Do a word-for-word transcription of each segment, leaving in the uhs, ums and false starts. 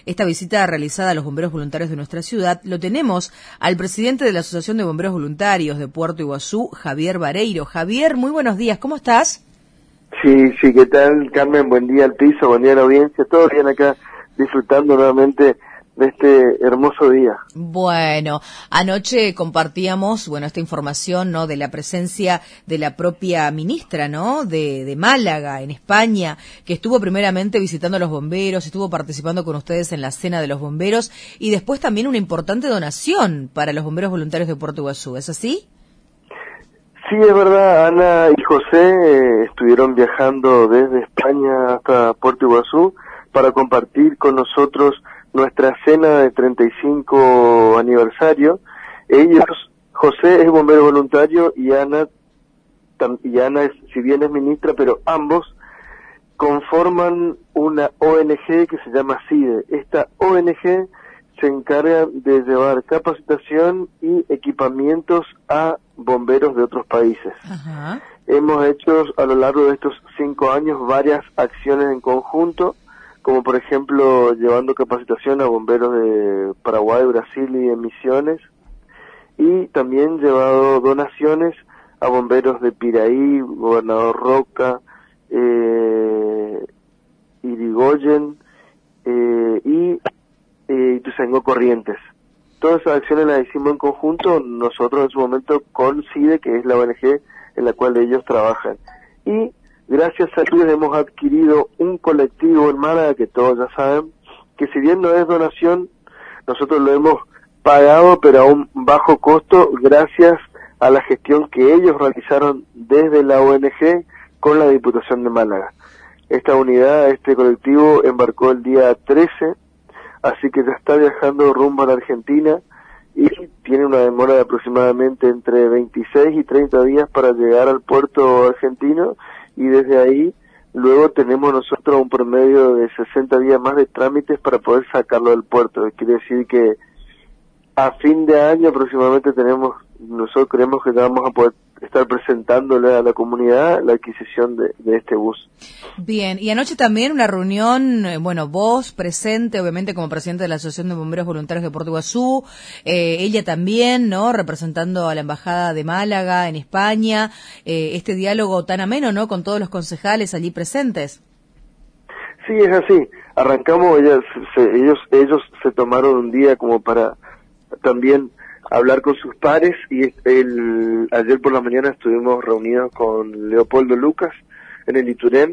esta visita realizada a los bomberos voluntarios de nuestra ciudad, lo tenemos al presidente de la Asociación de Bomberos Voluntarios de Puerto Iguazú, Javier Vareiro. Javier, muy buenos días, ¿cómo estás? Sí, sí, ¿qué tal, Carmen? Buen día al piso, buen día a la audiencia, todo bien acá, disfrutando nuevamente de este hermoso día. Bueno, anoche compartíamos, bueno, esta información, ¿no?, de la presencia de la propia ministra, ¿no?, de, de Málaga, en España, que estuvo primeramente visitando a los bomberos, estuvo participando con ustedes en la cena de los bomberos, y después también una importante donación para los bomberos voluntarios de Puerto Iguazú, ¿es así? Sí, es verdad, Ana y José eh, estuvieron viajando desde España hasta Puerto Iguazú para compartir con nosotros nuestra cena de treinta y cinco aniversario. Ellos, José es bombero voluntario y Ana, tam, y Ana es, si bien es ministra, pero ambos conforman una O N G que se llama CIDE. Esta O N G se encarga de llevar capacitación y equipamientos a bomberos de otros países. Ajá. Hemos hecho a lo largo de estos cinco años varias acciones en conjunto, como por ejemplo llevando capacitación a bomberos de Paraguay, Brasil y de Misiones, y también llevado donaciones a bomberos de Piraí, Gobernador Roca, eh, Irigoyen eh, y eh, Ituzaingó Corrientes. Todas esas acciones las hicimos en conjunto, nosotros en su momento con CIDE, que es la O N G en la cual ellos trabajan. Y gracias a ellos hemos adquirido un colectivo en Málaga, que todos ya saben, que si bien no es donación, nosotros lo hemos pagado, pero a un bajo costo, gracias a la gestión que ellos realizaron desde la O N G con la Diputación de Málaga. Esta unidad, este colectivo, embarcó el día trece, así que ya está viajando rumbo a la Argentina y tiene una demora de aproximadamente entre veintiséis y treinta días para llegar al puerto argentino, y desde ahí luego tenemos nosotros un promedio de sesenta días más de trámites para poder sacarlo del puerto. Quiere decir que a fin de año aproximadamente tenemos, nosotros creemos que ya vamos a poder estar presentándole a la comunidad la adquisición de, de este bus. Bien, y anoche también una reunión, eh, bueno, vos presente, obviamente como presidente de la Asociación de Bomberos Voluntarios de Puerto Iguazú, eh, ella también, ¿no?, representando a la Embajada de Málaga en España, eh, este diálogo tan ameno, ¿no?, con todos los concejales allí presentes. Sí, es así. Arrancamos, ellas, se, ellos, ellos se tomaron un día como para también hablar con sus pares, y el, ayer por la mañana estuvimos reunidos con Leopoldo Lucas en el Iturén,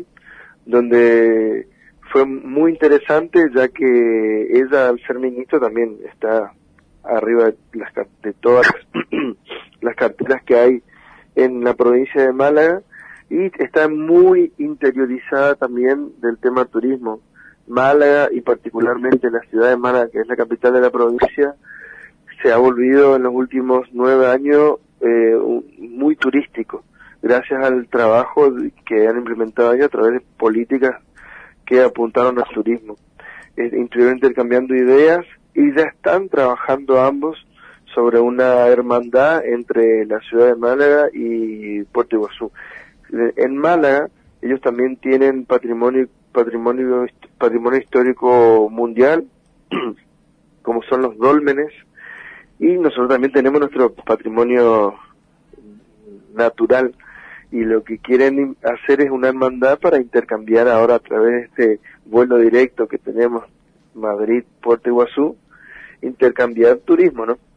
donde fue muy interesante, ya que ella, al ser ministra, también está arriba de, las, de todas las carteras que hay en la provincia de Málaga, y está muy interiorizada también del tema turismo. Málaga, y particularmente la ciudad de Málaga, que es la capital de la provincia, se ha volvido en los últimos nueve años eh, muy turístico, gracias al trabajo que han implementado ellos a través de políticas que apuntaron al turismo. Eh, estuvieron intercambiando ideas y ya están trabajando ambos sobre una hermandad entre la ciudad de Málaga y Puerto Iguazú. En Málaga ellos también tienen patrimonio patrimonio patrimonio histórico mundial, como son los dólmenes, y nosotros también tenemos nuestro patrimonio natural, y lo que quieren hacer es una hermandad para intercambiar ahora a través de este vuelo directo que tenemos Madrid-Puerto Iguazú, intercambiar turismo, ¿no?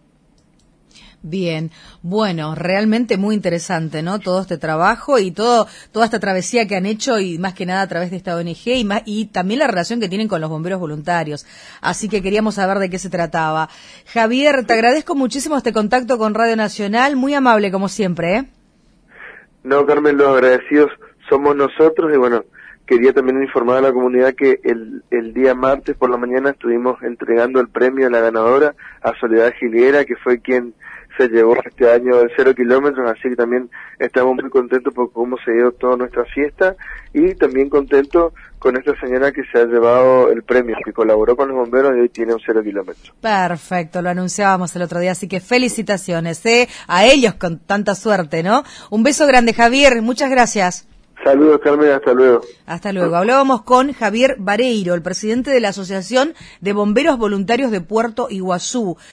Bien, bueno, realmente muy interesante, ¿no?, todo este trabajo y todo toda esta travesía que han hecho, y más que nada a través de esta O N G, y, más, y también la relación que tienen con los bomberos voluntarios. Así que queríamos saber de qué se trataba. Javier, te agradezco muchísimo este contacto con Radio Nacional, muy amable como siempre, ¿eh? No, Carmen, los agradecidos somos nosotros, y bueno, quería también informar a la comunidad que el, el día martes por la mañana estuvimos entregando el premio a la ganadora, a Soledad Gilguera, que fue quien se llevó este año el cero kilómetros, así que también estamos muy contentos por cómo se dio toda nuestra fiesta, y también contentos con esta señora que se ha llevado el premio, que colaboró con los bomberos y hoy tiene un cero kilómetros. Perfecto, lo anunciábamos el otro día, así que felicitaciones, ¿eh?, a ellos con tanta suerte, ¿no? Un beso grande, Javier, muchas gracias. Saludos, Carmen, hasta luego. Hasta luego. Hablábamos con Javier Vareiro, el presidente de la Asociación de Bomberos Voluntarios de Puerto Iguazú.